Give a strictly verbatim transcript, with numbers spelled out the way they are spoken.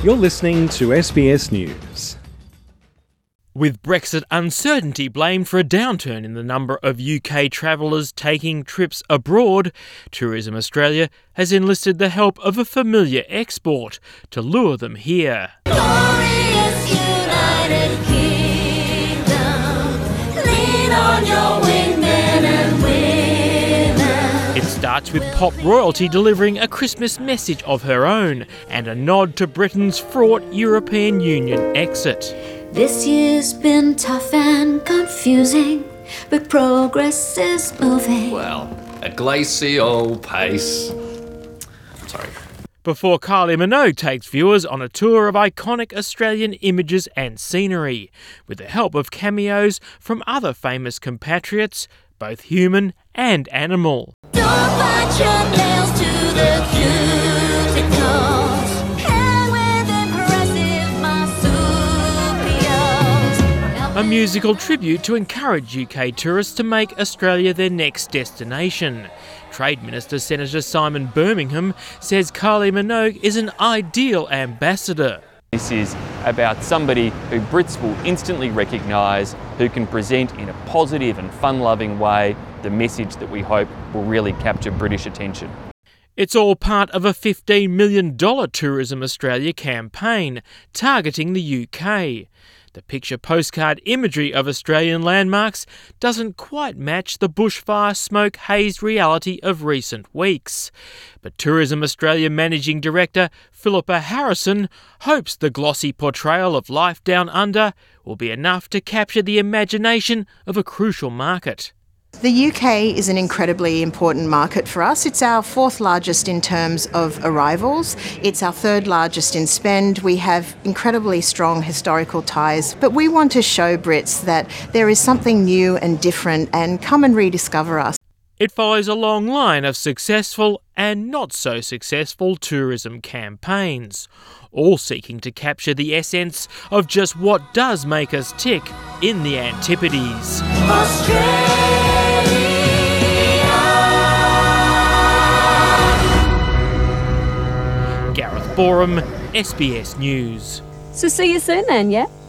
You're listening to S B S News. With Brexit uncertainty blamed for a downturn in the number of U K travellers taking trips abroad, Tourism Australia has enlisted the help of a familiar export to lure them here. Glorious United Kingdom, lean on your wingmen and women. It starts with pop royalty delivering a Christmas message of her own and a nod to Britain's fraught European Union exit. This year's been tough and confusing, but progress is moving. Well, a glacial pace. Sorry. Before Kylie Minogue takes viewers on a tour of iconic Australian images and scenery, with the help of cameos from other famous compatriots, both human and animal. Don't bite your nails to the cuticles. Hair with impressive marsupials. A musical tribute to encourage U K tourists to make Australia their next destination. Trade Minister Senator Simon Birmingham says Kylie Minogue is an ideal ambassador. This is about somebody who Brits will instantly recognise, who can present in a positive and fun-loving way the message that we hope will really capture British attention. It's all part of a fifteen million dollars Tourism Australia campaign targeting the U K. The picture postcard imagery of Australian landmarks doesn't quite match the bushfire smoke-hazed reality of recent weeks. But Tourism Australia Managing Director Philippa Harrison hopes the glossy portrayal of life down under will be enough to capture the imagination of a crucial market. The U K is an incredibly important market for us. It's our fourth largest in terms of arrivals. It's our third largest in spend. We have incredibly strong historical ties, but we want to show Brits that there is something new and different and come and rediscover us. It follows a long line of successful and not so successful tourism campaigns, all seeking to capture the essence of just what does make us tick in the Antipodes. Australia. Gareth Borum, S B S News. So see you soon then, yeah?